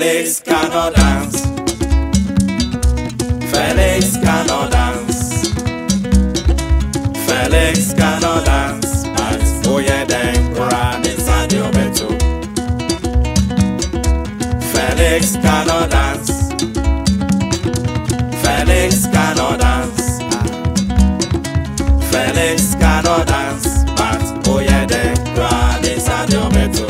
Felix cannot dance. Felix cannot dance. Felix cannot dance. But oh yeah, then Quran inside your beto. Felix cannot dance. Felix cannot dance. Felix cannot dance. But oh yeah, then Quran inside your beto.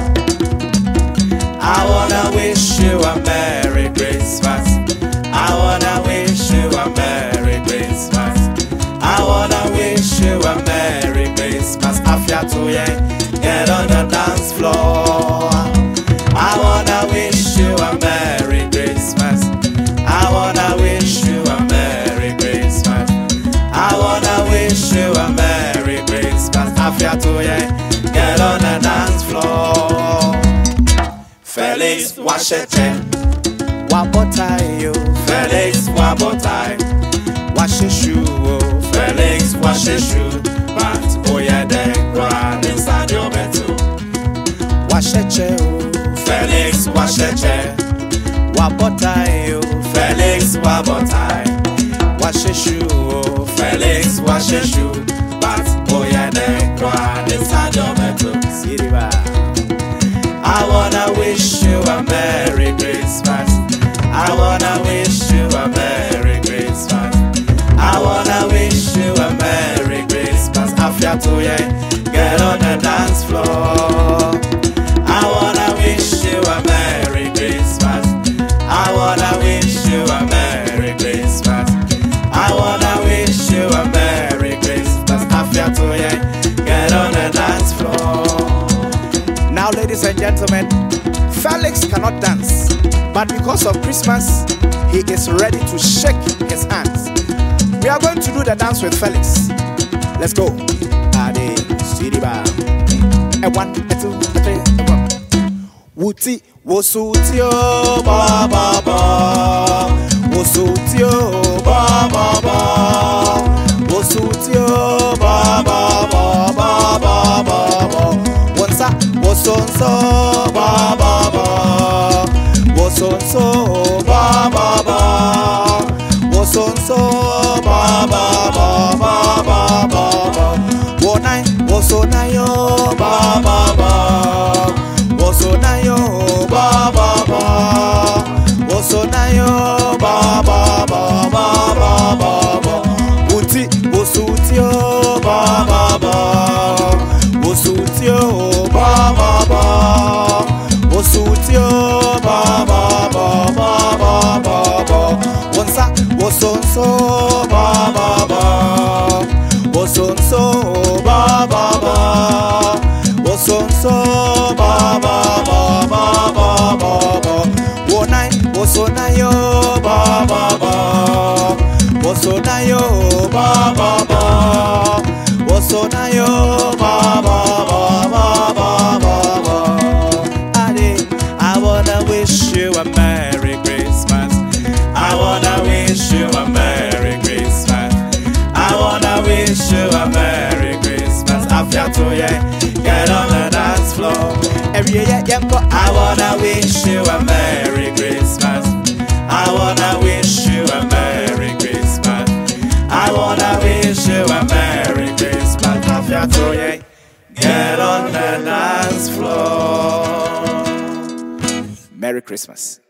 I wanna wish you a Merry Christmas. I wanna wish you a Merry Christmas. I wanna wish you a Merry Christmas. Afia to ye, get on the dance floor. I wanna wish you a Merry Christmas. I wanna wish you a Merry Christmas. I wanna wish you a Merry Christmas. Afia to ye, get on the dance floor. Felix washeche wabotai yo. Felix wabotai washeshu oh. Felix washeshu but oh yeah then Quran inside your beto. Washeche oh. Felix washeche wabotai yo. Felix wabotai washeshu oh. Felix washeshu but oh yeah then Quran inside your beto. Siriba. I wanna wish you a Merry Christmas. I wanna wish you a Merry Christmas. I wanna wish you a Merry Christmas. Afia to ye, get on the dance floor. I wanna wish you a Merry Christmas. I wanna wish you a Merry Christmas. I wanna wish you a Merry Christmas. Afia to ye, get on the dance floor. Now, ladies and gentlemen, Felix cannot dance, but because of Christmas, he is ready to shake his hands. We are going to do the dance with Felix. Let's go. Ade, Sidiba. A 1, a 2, a 3, a 4. Wuti, wosutio, ba ba ba. Wosutio, ba ba ba. Wosutio, ba ba ba ba ba ba. Wosonso ba ba ba, wosonso ba ba ba, wosonso ba ba ba ba ba ba. Wonai wosonayo ba ba ba, wosonayo ba ba ba, wosonayo ba ba ba ba ba ba. Uti wosutio ba ba ba, wosutio ba ba ba, wosutio ba ba ba ba ba ba. Wonsa wosonso ba ba ba, wosonso ba ba ba, wosonso ba ba ba ba ba ba. Wonai wosonayo ba ba ba, wosonayo ba ba ba, wosonayo ba ba ba. I wanna wish you a Merry Christmas. I wanna wish you a Merry Christmas. I wanna wish you a Merry Christmas. After to ye, get on the dance floor. Every year, I wanna wish you a Merry Christmas. I wanna wish you a Merry Christmas. I wanna wish you a Merry Christmas. After to ye, get on the dance floor. Merry Christmas.